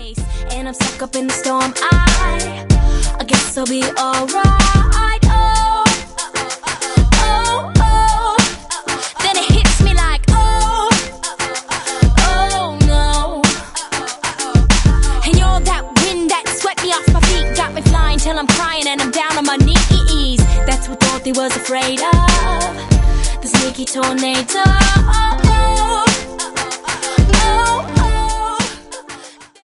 face, and I'm stuck up in the storm. I guess I'll be alright. Oh, oh, oh. Then it hits me like, oh, oh no. And you're that wind that swept me off my feet, got me flying till I'm crying and I'm down on my knees. That's what Dorothy was afraid of, the sneaky tornado. Oh, oh, oh, oh.